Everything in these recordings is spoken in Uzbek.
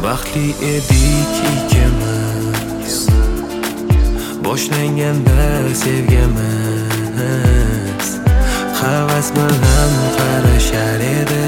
Baxtli edik ikkimiz, boshlanganda sevgimiz. Havas bilan qarashar edi,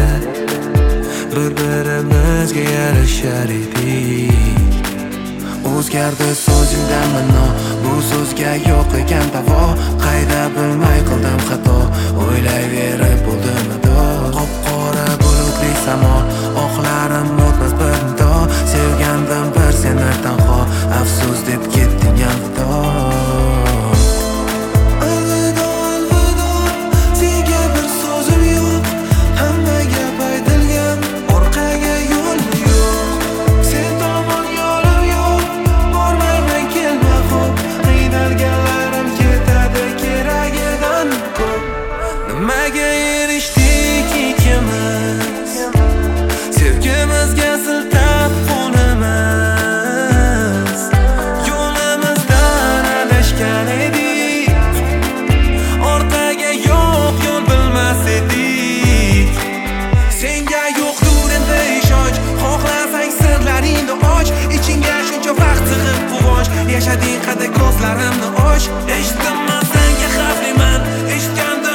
bir-birimizga yarashar edik. O'zgardi so'zingdan mano, bu so'zga yo'q ekan davo. Qayda bilmay qildim xato, o'ylayverib bo'ldim ado. Qop-qora bulutli samo, oqlarim o'tmas bir nido. Sevgandim bir seni tanho, afsus deb ketding alvido. Nimaga erishdik ikkimiz, sevgimizga siltab qo'limiz. Yo'limizdan adashgan edik, orqaga yo'q yo'l bilmas edik. Senga yo'qdur endi ishonch, xohlasang sirlaringni och. Ichingga shuncha vaqt sig'ib quvonch, yashading qadar ko'zlarimni och. Eshitdimman senga xavfliman, eshitgandim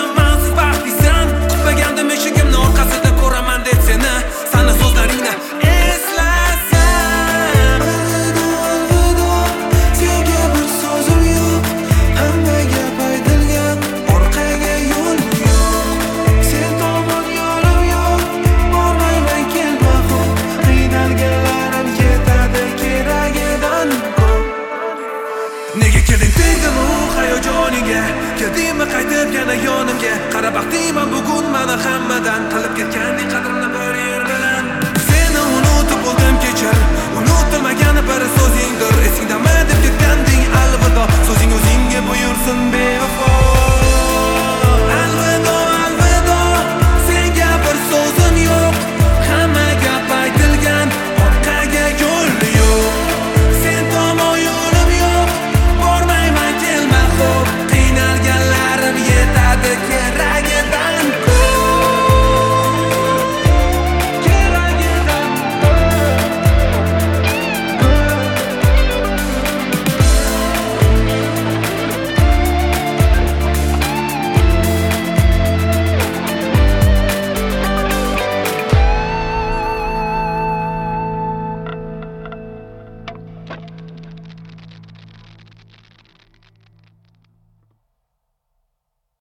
keldingmi qaytib yana yonimga. Qara baxtiyman bugun mana hammadan, qilib ketganding qadrimni bir yer bilan. Seni unutib bo'ldim kechir, unutilmagan bir so'zingdir. Esingdami deb ketganding alvido, so'zing o'zingga buyursin.